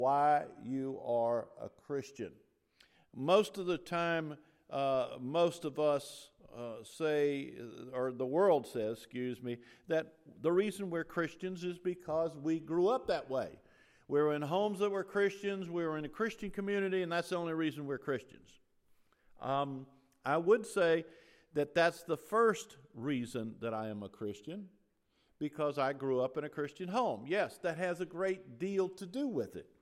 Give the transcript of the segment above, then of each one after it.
why you are a Christian. Most of the time, most of us say, or the world says, that the reason we're Christians is because we grew up that way. We were in homes that were Christians, we were in a Christian community, and that's the only reason we're Christians. I would say that that's the first reason that I am a Christian, because I grew up in a Christian home. Yes, that has a great deal to do with it.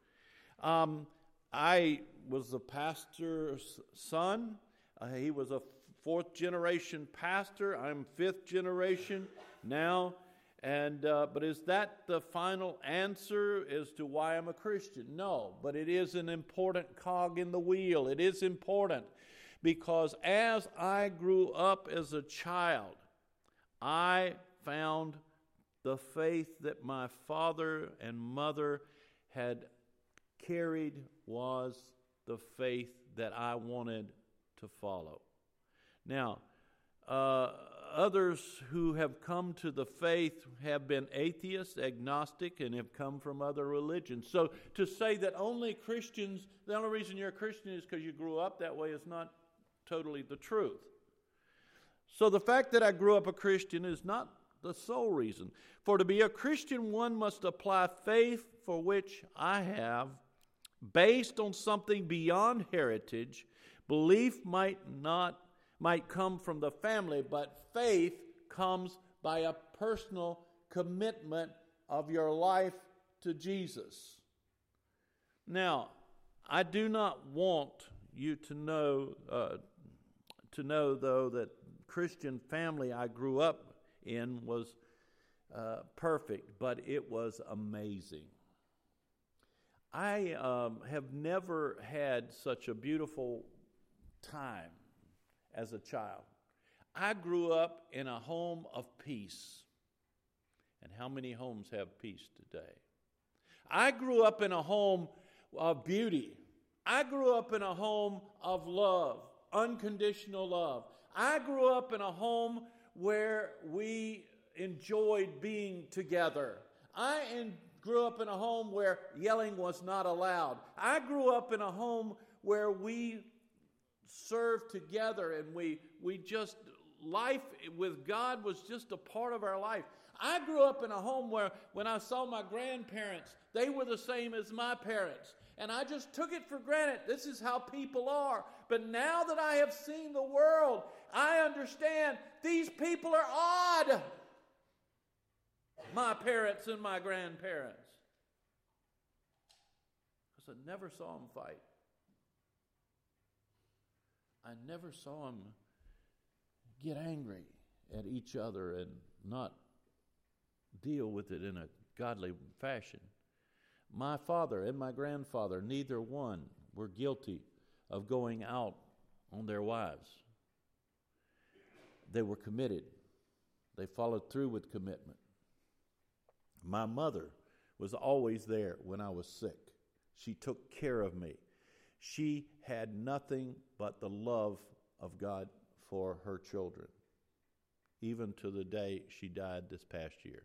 I was the pastor's son. He was a fourth generation pastor. I'm fifth generation now. But is that the final answer as to why I'm a Christian? No, but it is an important cog in the wheel. It is important because as I grew up as a child, I found the faith that my father and mother had carried was the faith that I wanted to follow. Now, others who have come to the faith have been atheists, agnostic, and have come from other religions. So to say that only Christians, the only reason you're a Christian is because you grew up that way is not totally the truth. So the fact that I grew up a Christian is not the sole reason. For to be a Christian, one must apply faith for which I have, based on something beyond heritage. Belief might come from the family, but faith comes by a personal commitment of your life to Jesus. Now, I do not want you to know though that Christian family I grew up in was perfect, but it was amazing. I have never had such a beautiful time as a child. I grew up in a home of peace. And how many homes have peace today? I grew up in a home of beauty. I grew up in a home of love, unconditional love. I grew up in a home where we enjoyed being together. I grew up in a home where yelling was not allowed. I grew up in a home where we served together and we just, life with God was just a part of our life. I grew up in a home where when I saw my grandparents, they were the same as my parents. And I just took it for granted. This is how people are. But now that I have seen the world, I understand these people are odd. My parents and my grandparents. Because I never saw them fight. I never saw them get angry at each other and not deal with it in a godly fashion. My father and my grandfather, neither one were guilty of going out on their wives. They were committed. They followed through with commitment. My mother was always there when I was sick. She took care of me. She had nothing but the love of God for her children, even to the day she died this past year.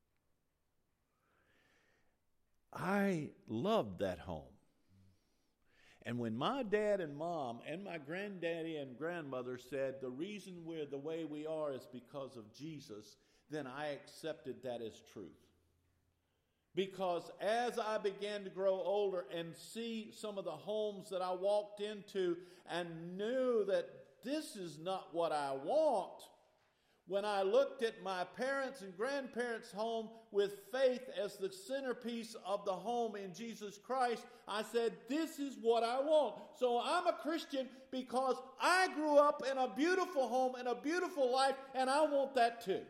I loved that home. And when my dad and mom and my granddaddy and grandmother said the reason we're the way we are is because of Jesus, then I accepted that as truth. Because as I began to grow older and see some of the homes that I walked into and knew that this is not what I want, when I looked at my parents' and grandparents' home with faith as the centerpiece of the home in Jesus Christ, I said, this is what I want. So I'm a Christian because I grew up in a beautiful home and a beautiful life, and I want that too.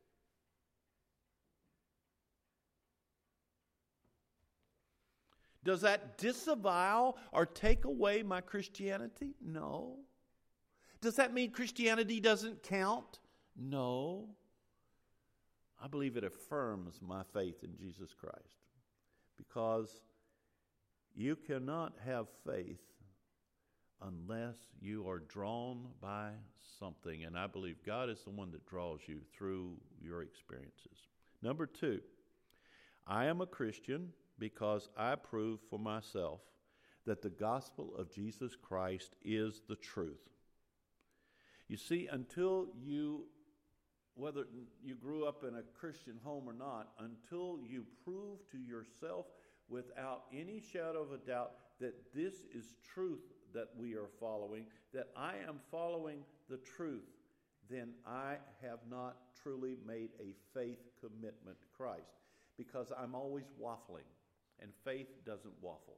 Does that disavow or take away my Christianity? No. Does that mean Christianity doesn't count? No. I believe it affirms my faith in Jesus Christ, because you cannot have faith unless you are drawn by something, and I believe God is the one that draws you through your experiences. Number 2, I am a Christian because I prove for myself that the gospel of Jesus Christ is the truth. You see, until you, whether you grew up in a Christian home or not, until you prove to yourself without any shadow of a doubt that this is truth that we are following, that I am following the truth, then I have not truly made a faith commitment to Christ, because I'm always waffling, and faith doesn't waffle.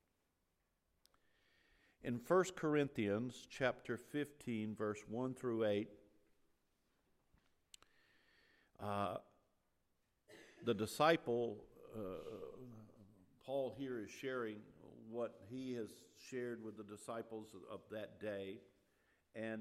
In 1 Corinthians chapter 15, verse 1 through 8, the disciple, Paul here is sharing what he has shared with the disciples of that day. And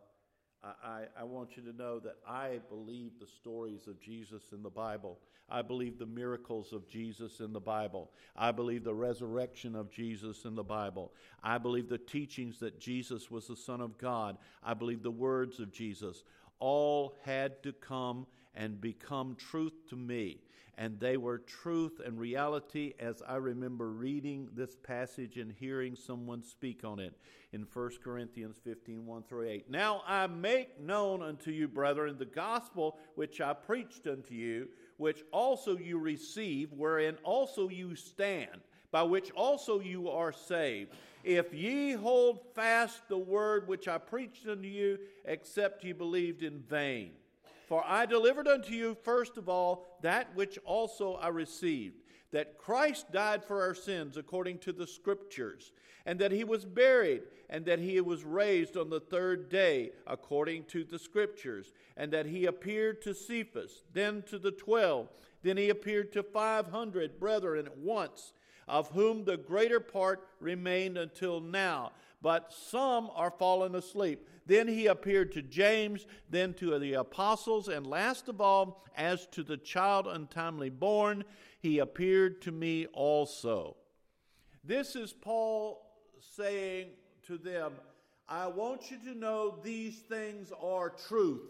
I want you to know that I believe the stories of Jesus in the Bible. I believe the miracles of Jesus in the Bible. I believe the resurrection of Jesus in the Bible. I believe the teachings that Jesus was the Son of God. I believe the words of Jesus all had to come and become truth to me. And they were truth and reality as I remember reading this passage and hearing someone speak on it in 1 Corinthians 15, 1 through 8. Now I make known unto you, brethren, the gospel which I preached unto you, which also you received, wherein also you stand, by which also you are saved, if ye hold fast the word which I preached unto you, except ye believed in vain. For I delivered unto you first of all that which also I received, that Christ died for our sins according to the Scriptures, and that he was buried, and that he was raised on the third day according to the Scriptures, and that he appeared to Cephas, then to the 12, then he appeared to 500 brethren at once, of whom the greater part remained until now, but some are fallen asleep. Then he appeared to James, then to the apostles, and last of all, as to the child untimely born, he appeared to me also. This is Paul saying to them, I want you to know these things are truth.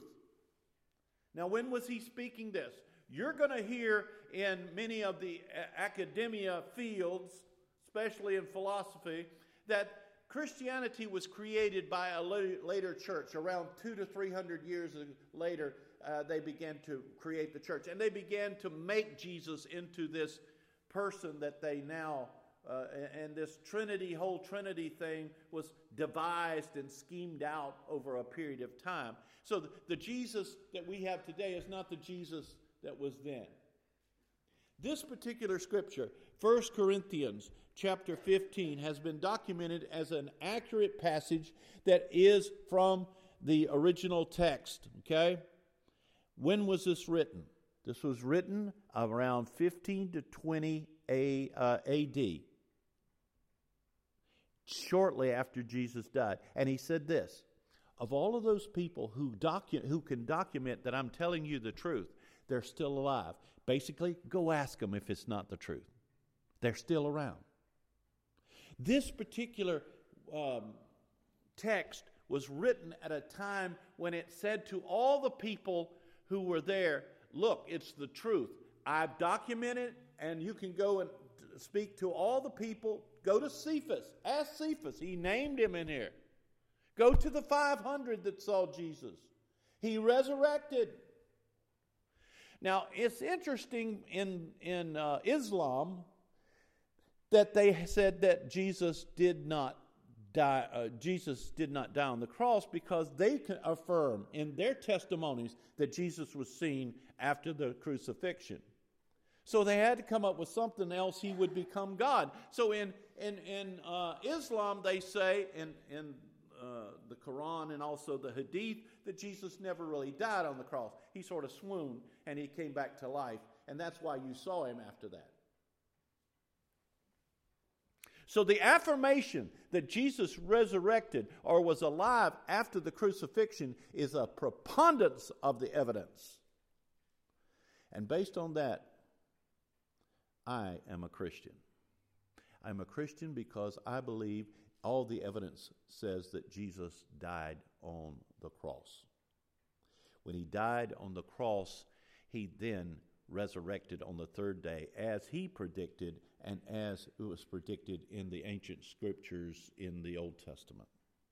Now, when was he speaking this? You're going to hear in many of the academia fields, especially in philosophy, that Christianity was created by a later church. Around 200 to 300 years later, they began to create the church. And they began to make Jesus into this person that they now, and this whole Trinity thing was devised and schemed out over a period of time. So the Jesus that we have today is not the Jesus that was then. This particular scripture, 1 Corinthians chapter 15, has been documented as an accurate passage that is from the original text. Okay? When was this written? This was written around 15 to 20 A.D., shortly after Jesus died. And he said this, of all of those people who can document that I'm telling you the truth, they're still alive. Basically, go ask them if it's not the truth. They're still around. This particular text was written at a time when it said to all the people who were there, look, it's the truth. I've documented, and you can go and speak to all the people. Go to Cephas. Ask Cephas. He named him in here. Go to the 500 that saw Jesus. He resurrected. Now, it's interesting in Islam that they said that Jesus did not die. Jesus did not die on the cross because they can affirm in their testimonies that Jesus was seen after the crucifixion. So they had to come up with something else. He would become God. So in Islam, they say in the Quran and also the Hadith that Jesus never really died on the cross. He sort of swooned and he came back to life. And that's why you saw him after that. So the affirmation that Jesus resurrected or was alive after the crucifixion is a preponderance of the evidence. And based on that, I am a Christian. I'm a Christian because I believe all the evidence says that Jesus died on the cross. When he died on the cross, he then resurrected on the third day, as he predicted and as it was predicted in the ancient scriptures in the Old Testament.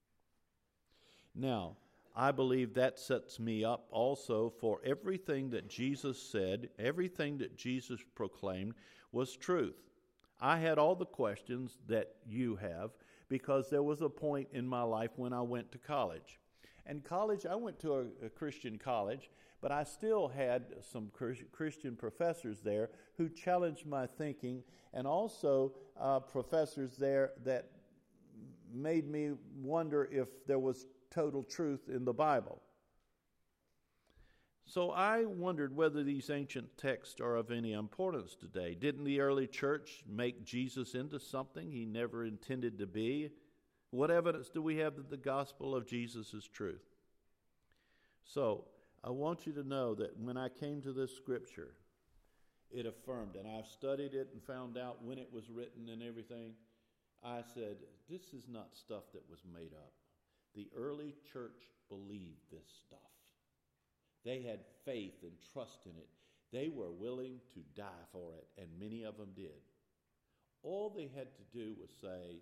Now, I believe that sets me up also for everything that Jesus said, everything that Jesus proclaimed was truth. I had all the questions that you have because there was a point in my life when I went to college. And college, I went to a Christian college, but I still had some Christian professors there who challenged my thinking, and also professors there that made me wonder if there was total truth in the Bible. So I wondered whether these ancient texts are of any importance today. Didn't the early church make Jesus into something he never intended to be? What evidence do we have that the gospel of Jesus is truth? So I want you to know that when I came to this scripture, it affirmed, and I've studied it and found out when it was written and everything. I said, this is not stuff that was made up. The early church believed this stuff. They had faith and trust in it. They were willing to die for it, and many of them did. All they had to do was say,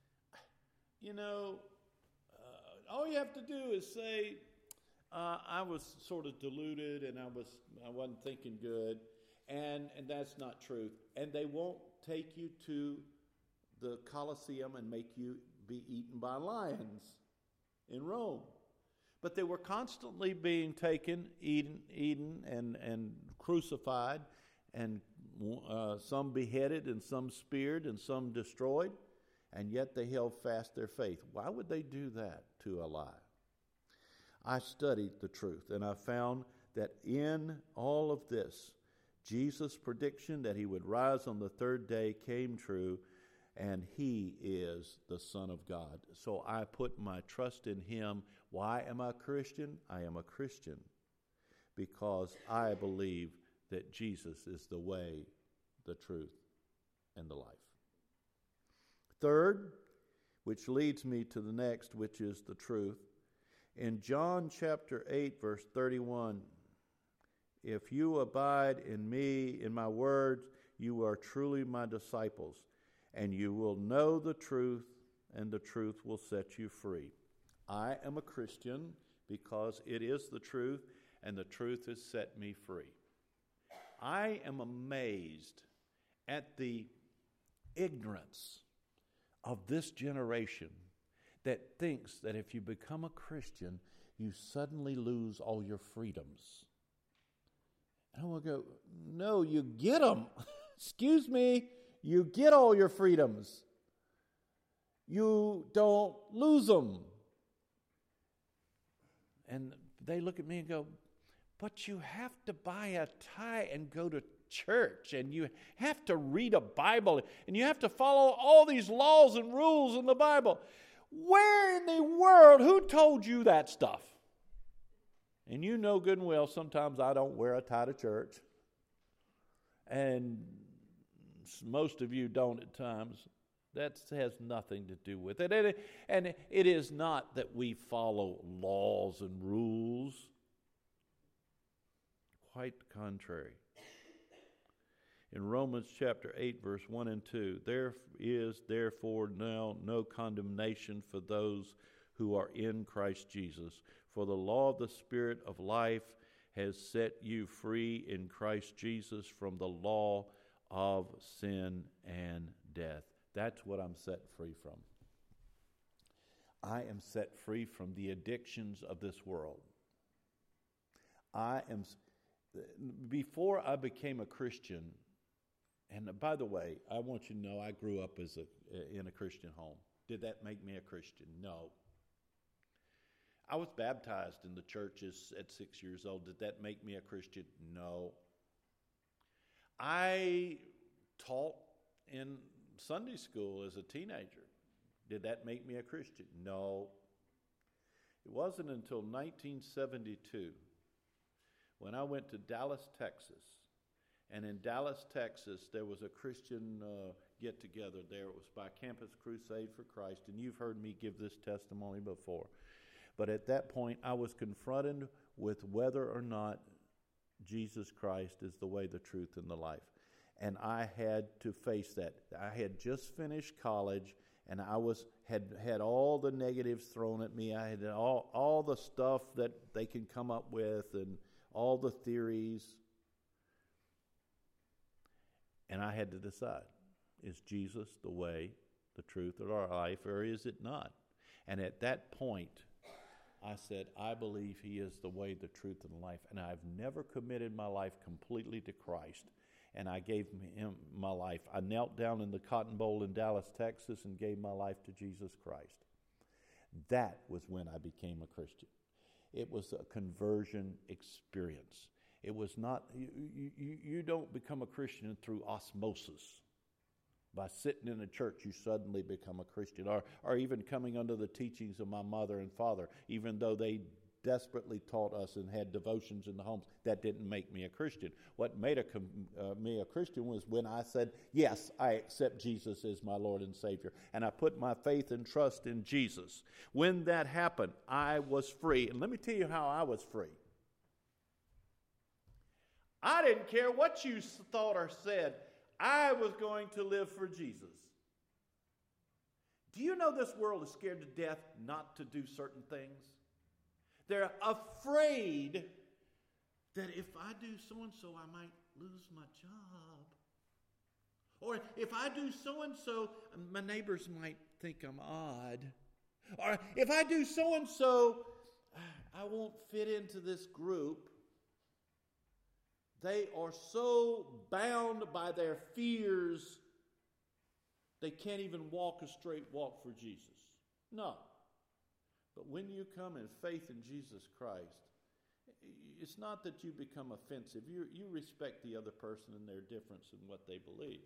all you have to do is say, I was sort of deluded and I wasn't thinking good, and that's not truth. And they won't take you to the Colosseum and make you be eaten by lions in Rome. But they were constantly being taken, eaten, and crucified, and some beheaded, and some speared, and some destroyed, and yet they held fast their faith. Why would they do that to a lie? I studied the truth, and I found that in all of this, Jesus' prediction that he would rise on the third day came true, and he is the Son of God. So I put my trust in him. Why am I a Christian? I am a Christian because I believe that Jesus is the way, the truth, and the life. Third, which leads me to the next, which is the truth. In John chapter 8, verse 31, if you abide in me, in my words, you are truly my disciples, and you will know the truth, and the truth will set you free. I am a Christian because it is the truth, and the truth has set me free. I am amazed at the ignorance of this generation that thinks that if you become a Christian, you suddenly lose all your freedoms. And I want to go, no, you get them. Excuse me, you get all your freedoms. You don't lose them. And they look at me and go, but you have to buy a tie and go to church, and you have to read a Bible, and you have to follow all these laws and rules in the Bible. Where in the world, who told you that stuff? And you know good and well, sometimes I don't wear a tie to church, and most of you don't at times. That has nothing to do with it. And it is not that we follow laws and rules. Quite the contrary. In Romans chapter 8, verse 1 and 2, there is therefore now no condemnation for those who are in Christ Jesus. For the law of the Spirit of life has set you free in Christ Jesus from the law of sin and death. That's what I'm set free from. I am set free from the addictions of this world. Before I became a Christian, and by the way, I want you to know I grew up in a Christian home. Did that make me a Christian? No. I was baptized in the churches at 6 years old. Did that make me a Christian? No. I taught in Sunday school as a teenager. Did that make me a Christian? No. It wasn't until 1972 when I went to Dallas, Texas. And in Dallas, Texas, there was a Christian get-together there. It was by Campus Crusade for Christ, and you've heard me give this testimony before. But at that point, I was confronted with whether or not Jesus Christ is the way, the truth, and the life. And I had to face that. I had just finished college, and I had all the negatives thrown at me. I had all the stuff that they can come up with and all the theories. And I had to decide, is Jesus the way, the truth, or our life, or is it not? And at that point, I said, I believe he is the way, the truth, and the life. And I've never committed my life completely to Christ. And I gave him my life. I knelt down in the Cotton Bowl in Dallas, Texas, and gave my life to Jesus Christ. That was when I became a Christian. It was a conversion experience. It was not, you don't become a Christian through osmosis. By sitting in a church, you suddenly become a Christian. Or even coming under the teachings of my mother and father, even though they desperately taught us and had devotions in the homes, that didn't make me a Christian. What made me a Christian was when I said, yes, I accept Jesus as my Lord and Savior. And I put my faith and trust in Jesus. When that happened, I was free. And let me tell you how I was free. I didn't care what you thought or said. I was going to live for Jesus. Do you know this world is scared to death not to do certain things? They're afraid that if I do so-and-so, I might lose my job. Or if I do so-and-so, my neighbors might think I'm odd. Or if I do so-and-so, I won't fit into this group. They are so bound by their fears, they can't even walk a straight walk for Jesus. No. But when you come in faith in Jesus Christ, it's not that you become offensive. You respect the other person and their difference in what they believe.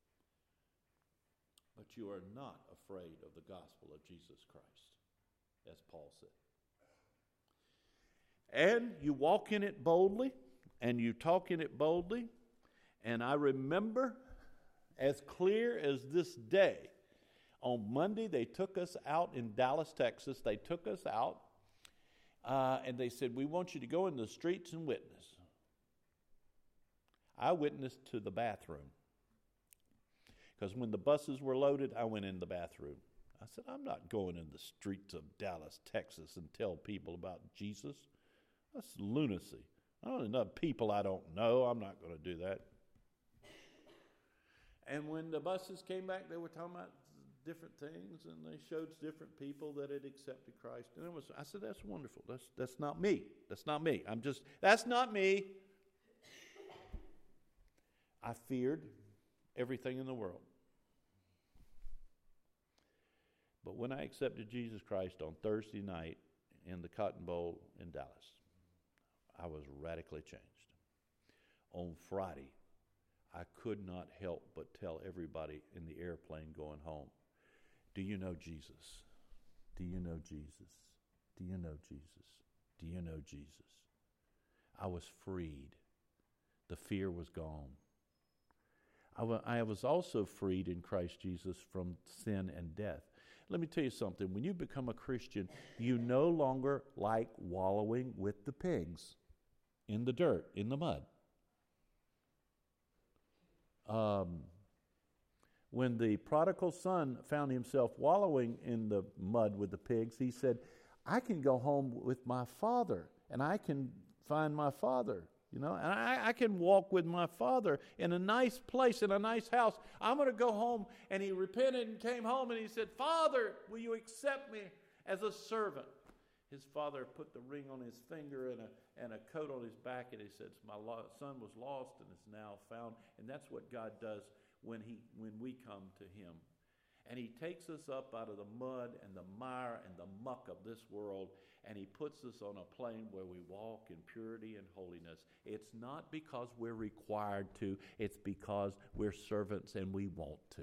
But you are not afraid of the gospel of Jesus Christ, as Paul said. And you walk in it boldly, and you talk in it boldly. And I remember as clear as this day, on Monday they took us out in Dallas, Texas. They took us out and they said, we want you to go in the streets and witness. I witnessed to the bathroom. Because when the buses were loaded, I went in the bathroom. I said, I'm not going in the streets of Dallas, Texas and tell people about Jesus. That's lunacy. I don't know people I don't know. I'm not going to do that. And when the buses came back, they were talking about different things, and they showed different people that had accepted Christ. And I said, that's wonderful. That's not me. That's not me. That's not me. I feared everything in the world. But when I accepted Jesus Christ on Thursday night in the Cotton Bowl in Dallas, I was radically changed. On Friday, I could not help but tell everybody in the airplane going home, do you know Jesus? Do you know Jesus? Do you know Jesus? Do you know Jesus? I was freed. The fear was gone. I was also freed in Christ Jesus from sin and death. Let me tell you something. When you become a Christian, you no longer like wallowing with the pigs in the dirt, in the mud. When the prodigal son found himself wallowing in the mud with the pigs, he said, I can go home with my father, and I can find my father, and I can walk with my father in a nice place, in a nice house. I'm going to go home. And he repented and came home, and he said, Father, will you accept me as a servant? His father put the ring on his finger and a coat on his back, and he said, my son was lost and is now found. And that's what God does when we come to him. And he takes us up out of the mud and the mire and the muck of this world, and he puts us on a plane where we walk in purity and holiness. It's not because we're required to, it's because we're servants and we want to.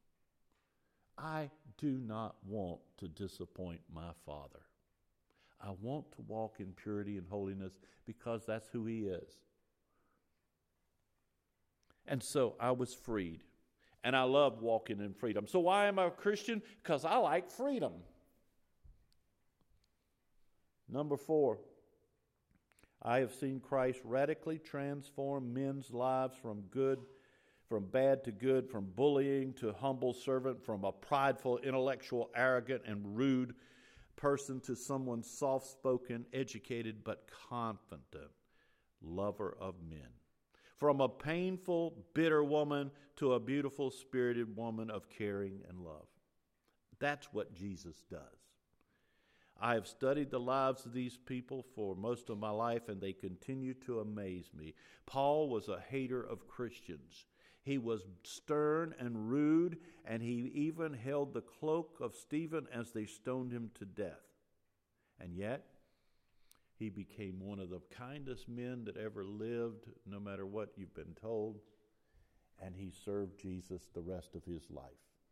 I do not want to disappoint my Father. I want to walk in purity and holiness because that's who he is. And so I was freed. And I love walking in freedom. So why am I a Christian? Because I like freedom. Number 4, I have seen Christ radically transform men's lives from bad to good, from bullying to humble servant, from a prideful, intellectual, arrogant, and rude person to someone soft-spoken, educated, but confident lover of men. From a painful, bitter woman to a beautiful, spirited woman of caring and love. That's what Jesus does. I have studied the lives of these people for most of my life, and they continue to amaze me. Paul was a hater of Christians. He was stern and rude, and he even held the cloak of Stephen as they stoned him to death. And yet, he became one of the kindest men that ever lived, no matter what you've been told, and he served Jesus the rest of his life.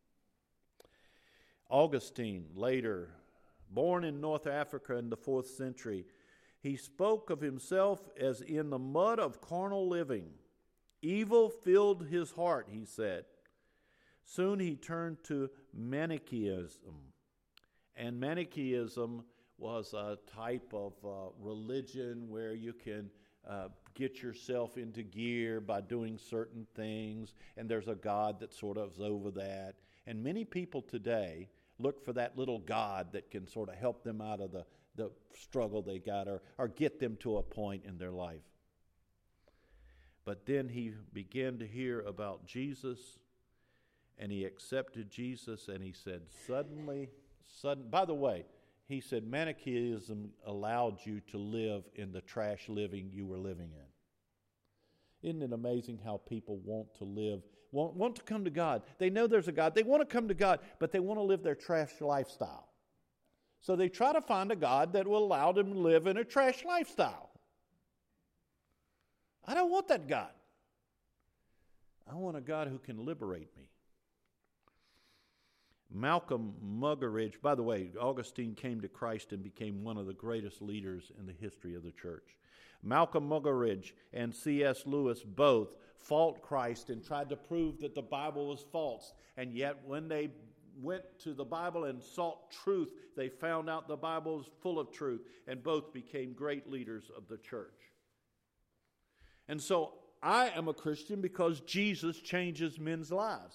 Augustine, later, born in North Africa in the 4th century, he spoke of himself as in the mud of carnal living. Evil filled his heart, he said. Soon he turned to Manichaeism. And Manichaeism was a type of religion where you can get yourself into gear by doing certain things, and there's a God that sort of is over that. And many people today look for that little God that can sort of help them out of the struggle they got or get them to a point in their life. But then he began to hear about Jesus, and he accepted Jesus, and he said, by the way, he said Manichaeism allowed you to live in the trash living you were living in. Isn't it amazing how people want to live, want to come to God? They know there's a God. They want to come to God, but they want to live their trash lifestyle. So they try to find a God that will allow them to live in a trash lifestyle. I don't want that God. I want a God who can liberate me. Malcolm Muggeridge, by the way, Augustine came to Christ and became one of the greatest leaders in the history of the church. Malcolm Muggeridge and C.S. Lewis both fought Christ and tried to prove that the Bible was false. And yet when they went to the Bible and sought truth, they found out the Bible was full of truth, and both became great leaders of the church. And so I am a Christian because Jesus changes men's lives.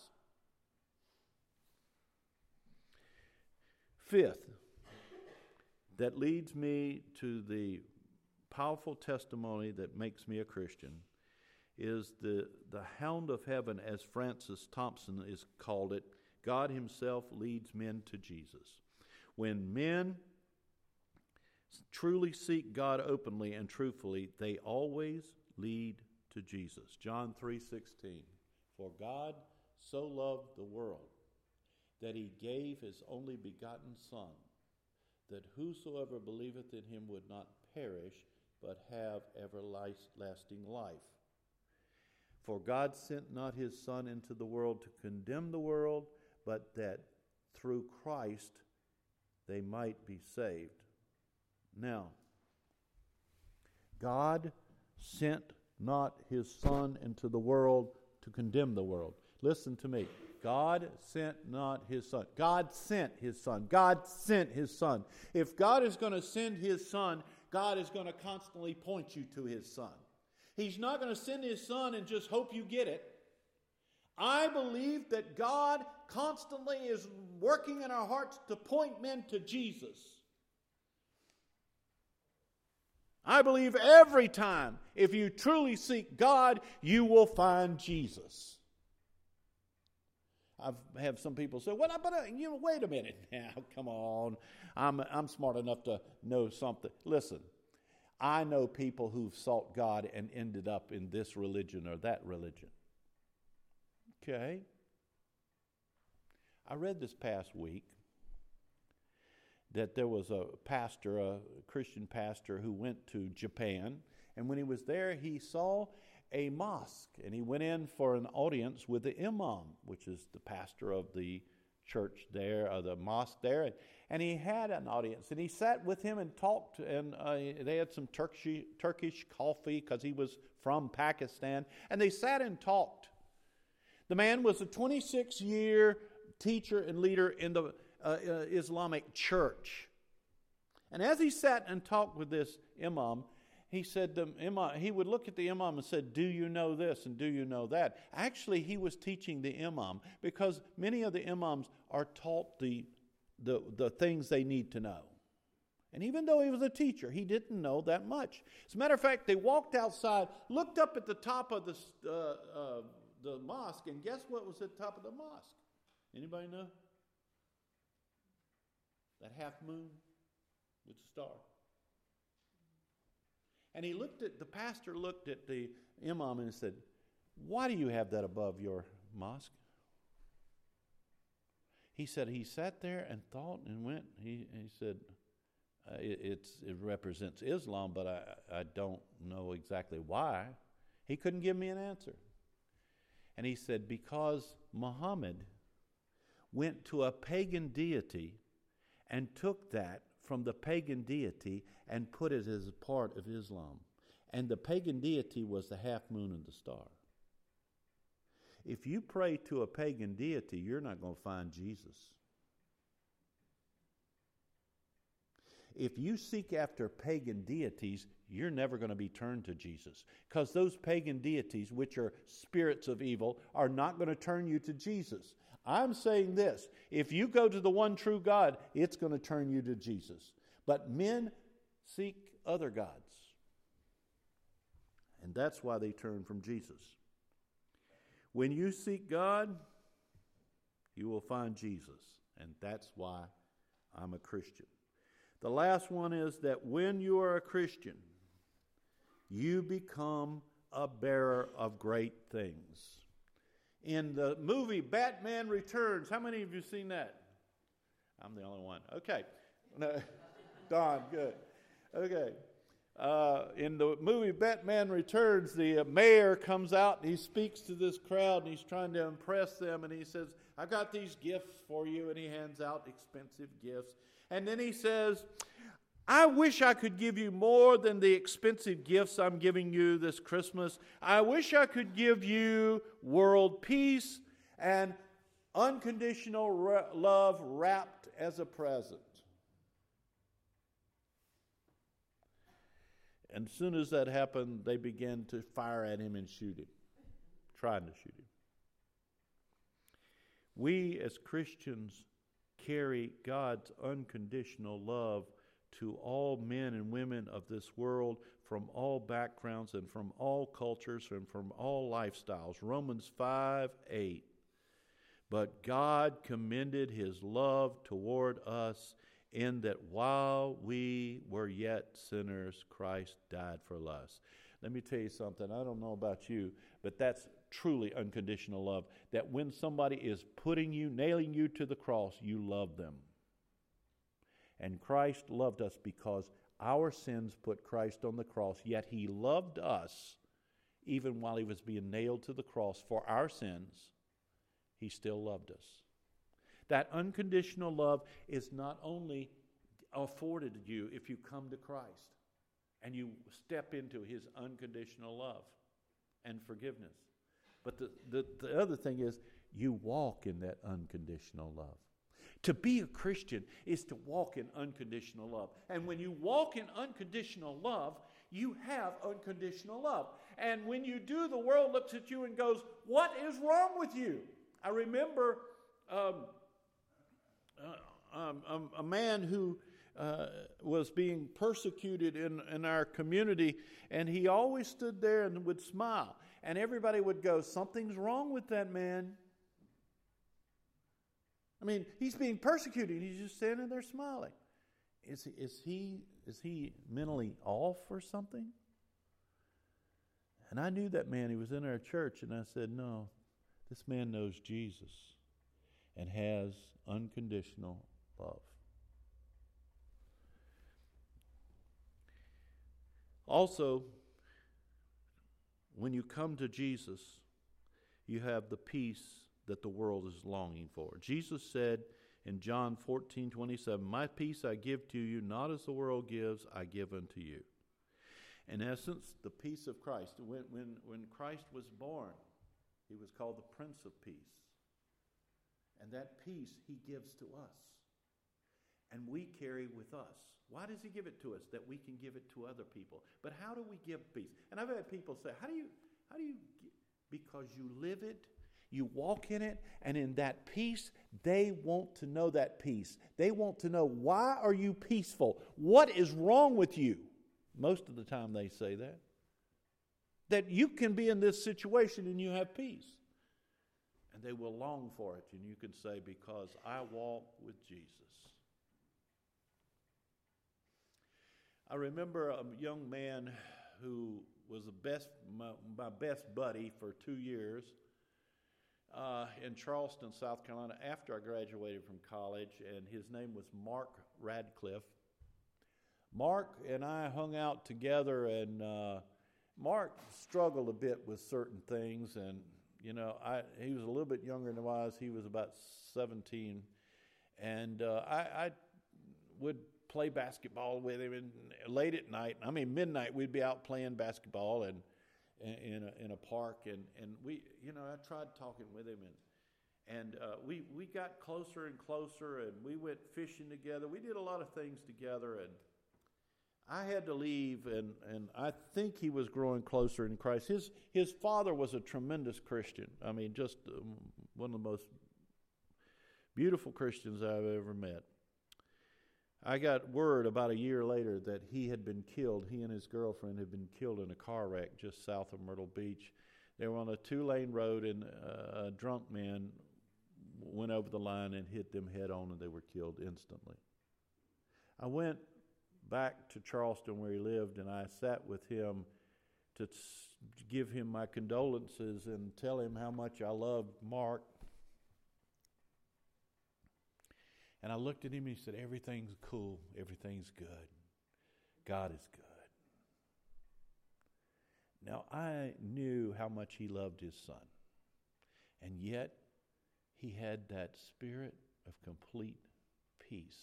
Fifth, that leads me to the powerful testimony that makes me a Christian, is the hound of heaven, as Francis Thompson has called it. God himself leads men to Jesus. When men truly seek God openly and truthfully, they always lead to Jesus. John 3:16. For God so loved the world that he gave his only begotten Son, that whosoever believeth in him would not perish, but have everlasting life. For God sent not his Son into the world to condemn the world, but that through Christ they might be saved. Now, God sent not his Son into the world to condemn the world. Listen to me. God sent not his Son. God sent his Son. God sent his Son. If God is going to send his Son, God is going to constantly point you to his Son. He's not going to send his Son and just hope you get it. I believe that God constantly is working in our hearts to point men to Jesus. I believe every time, if you truly seek God, you will find Jesus. I've had some people say, "Well, wait a minute now. Come on, I'm smart enough to know something." Listen, I know people who've sought God and ended up in this religion or that religion. Okay. I read this past week that there was a pastor, a Christian pastor, who went to Japan, and when he was there, he saw a mosque, and he went in for an audience with the imam, which is the pastor of the church there, or the mosque there, and he had an audience, and he sat with him and talked, and they had some Turkish coffee because he was from Pakistan, and they sat and talked. The man was a 26-year teacher and leader in the Islamic church. And as he sat and talked with this imam, he said the imam, he would look at the imam and said, do you know this and do you know that? Actually, he was teaching the imam, because many of the imams are taught the things they need to know. And even though he was a teacher, he didn't know that much. As a matter of fact, they walked outside, looked up at the top of the mosque, and guess what was at the top of the mosque? Anybody know? That half moon with the star. And the pastor looked at the imam and said, why do you have that above your mosque? He said he sat there and thought and went. He said, it represents Islam, but I don't know exactly why. He couldn't give me an answer. And he said, because Muhammad went to a pagan deity and took that from the pagan deity and put it as a part of Islam. And the pagan deity was the half moon and the star. If you pray to a pagan deity, you're not going to find Jesus. If you seek after pagan deities, you're never going to be turned to Jesus. Because those pagan deities, which are spirits of evil, are not going to turn you to Jesus. I'm saying this, if you go to the one true God, it's going to turn you to Jesus. But men seek other gods. And that's why they turn from Jesus. When you seek God, you will find Jesus. And that's why I'm a Christian. The last one is that when you are a Christian, you become a bearer of great things. In the movie Batman Returns, how many of you seen that? I'm the only one. Okay. Don, good. Okay. In the movie Batman Returns, the mayor comes out and he speaks to this crowd and he's trying to impress them, and he says, I got these gifts for you, and he hands out expensive gifts. And then he says, I wish I could give you more than the expensive gifts I'm giving you this Christmas. I wish I could give you world peace and unconditional love wrapped as a present. And as soon as that happened, they began to fire at him and shoot him, trying to shoot him. We as Christians carry God's unconditional love to all men and women of this world, from all backgrounds and from all cultures and from all lifestyles. Romans 5:8. But God commended his love toward us in that while we were yet sinners, Christ died for us. Let me tell you something. I don't know about you, but that's truly unconditional love. That when somebody is nailing you to the cross, you love them. And Christ loved us because our sins put Christ on the cross, yet he loved us even while he was being nailed to the cross for our sins. He still loved us. That unconditional love is not only afforded you if you come to Christ and you step into his unconditional love and forgiveness, but the other thing is you walk in that unconditional love. To be a Christian is to walk in unconditional love. And when you walk in unconditional love, you have unconditional love. And when you do, the world looks at you and goes, what is wrong with you? I remember a man who was being persecuted in our community, and he always stood there and would smile. And everybody would go, something's wrong with that man. I mean, he's being persecuted. He's just standing there smiling. Is he mentally off or something? And I knew that man. He was in our church, and I said, no, this man knows Jesus and has unconditional love. Also, when you come to Jesus, you have the peace that the world is longing for. Jesus said in John 14:27, my peace I give to you, not as the world gives, I give unto you. In essence, the peace of Christ. When Christ was born, he was called the Prince of Peace. And that peace he gives to us. and we carry with us. Why does he give it to us? That we can give it to other people. But how do we give peace? And I've had people say, how do you because you live it, you walk in it, and in that peace, they want to know that peace. They want to know, why are you peaceful? What is wrong with you? Most of the time they say that. That you can be in this situation and you have peace. And they will long for it. And you can say, because I walk with Jesus. I remember a young man who was my best buddy for 2 years in Charleston, South Carolina, after I graduated from college, and his name was Mark Radcliffe. Mark and I hung out together, and Mark struggled a bit with certain things, and he was a little bit younger than I was. He was about 17, and I would play basketball with him, and late at night, midnight, we'd be out playing basketball and in a park, and we, I tried talking with him, and we got closer and closer, and we went fishing together. We did a lot of things together, and I had to leave, and I think he was growing closer in Christ. His father was a tremendous Christian. Just one of the most beautiful Christians I've ever met. I got word about a year later that he had been killed. He and his girlfriend had been killed in a car wreck just south of Myrtle Beach. They were on a 2-lane road, and a drunk man went over the line and hit them head on, and they were killed instantly. I went back to Charleston where he lived, and I sat with him to give him my condolences and tell him how much I loved Mark. And I looked at him and he said, everything's cool, everything's good. God is good. Now, I knew how much he loved his son. And yet, he had that spirit of complete peace.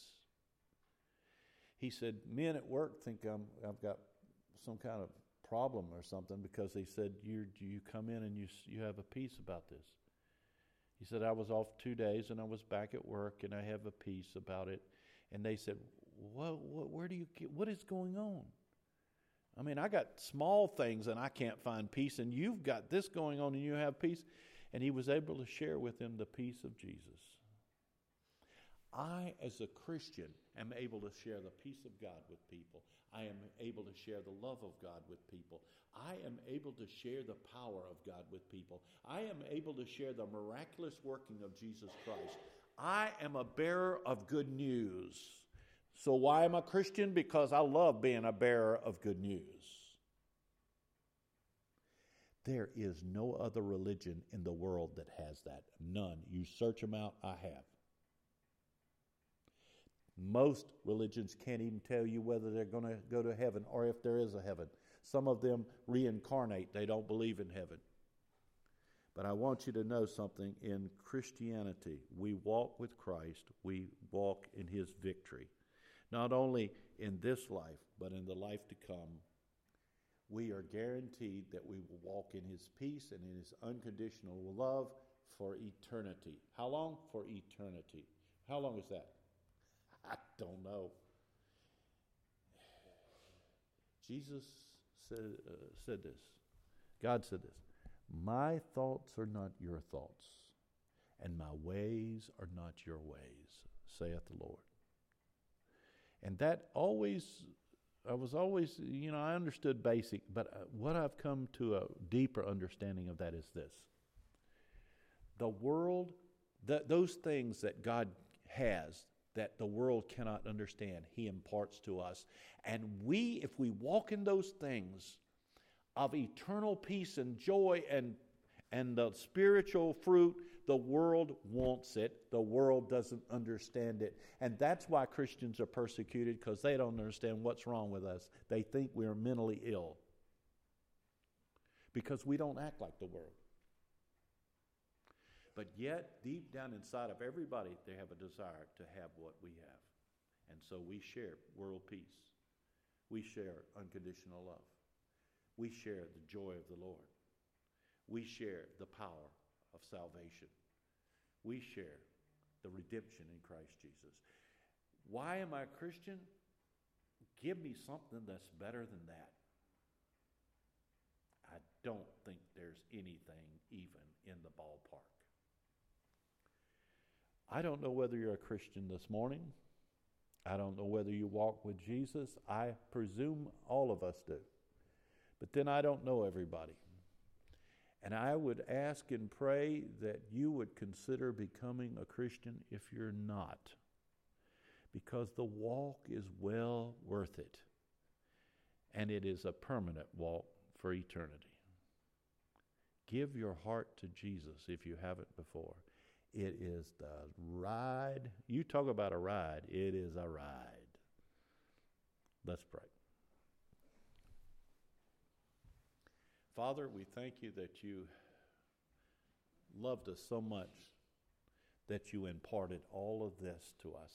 He said, men at work think I've got some kind of problem or something, because they said, you come in and you have a peace about this. He said, I was off 2 days and I was back at work and I have a peace about it. And they said, where do you get, what is going on? I got small things and I can't find peace, and you've got this going on and you have peace. And he was able to share with them the peace of Jesus. I, as a Christian, am able to share the peace of God with people. I am able to share the love of God with people. I am able to share the power of God with people. I am able to share the miraculous working of Jesus Christ. I am a bearer of good news. So why am I a Christian? Because I love being a bearer of good news. There is no other religion in the world that has that. None. You search them out, I have. Most religions can't even tell you whether they're going to go to heaven or if there is a heaven. Some of them reincarnate. They don't believe in heaven. But I want you to know something. In Christianity, we walk with Christ. We walk in his victory. Not only in this life, but in the life to come. We are guaranteed that we will walk in his peace and in his unconditional love for eternity. How long? For eternity. How long is that? I don't know. Jesus said this. God said this. My thoughts are not your thoughts, and my ways are not your ways, saith the Lord. And that always, I was always, I understood basic, but what I've come to a deeper understanding of that is this. The world, those things that God has, that the world cannot understand, he imparts to us. And we, if we walk in those things of eternal peace and joy and the spiritual fruit, the world wants it. The world doesn't understand it. And that's why Christians are persecuted, because they don't understand what's wrong with us. They think we're mentally ill because we don't act like the world. But yet, deep down inside of everybody, they have a desire to have what we have. And so we share world peace. We share unconditional love. We share the joy of the Lord. We share the power of salvation. We share the redemption in Christ Jesus. Why am I a Christian? Give me something that's better than that. I don't think there's anything even in the ballpark. I don't know whether you're a Christian this morning. I don't know whether you walk with Jesus. I presume all of us do. But then I don't know everybody. And I would ask and pray that you would consider becoming a Christian if you're not. Because the walk is well worth it. And it is a permanent walk for eternity. Give your heart to Jesus if you haven't before. It is the ride. You talk about a ride. It is a ride. Let's pray. Father, we thank you that you loved us so much that you imparted all of this to us.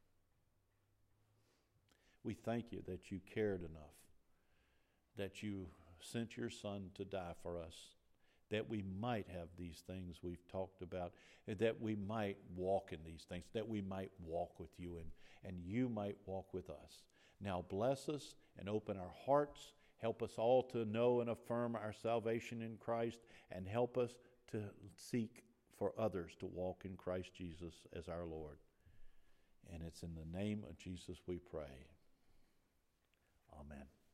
We thank you that you cared enough, that you sent your Son to die for us, that we might have these things we've talked about, and that we might walk in these things, that we might walk with you, and you might walk with us. Now bless us and open our hearts. Help us all to know and affirm our salvation in Christ, and help us to seek for others to walk in Christ Jesus as our Lord. And it's in the name of Jesus we pray. Amen.